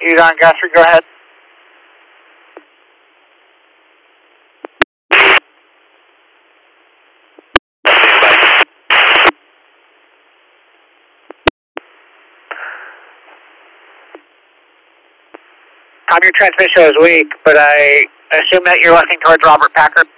altitude on Guthrie, go ahead. Your transmission is weak, but I assume that you're looking towards Robert Packard.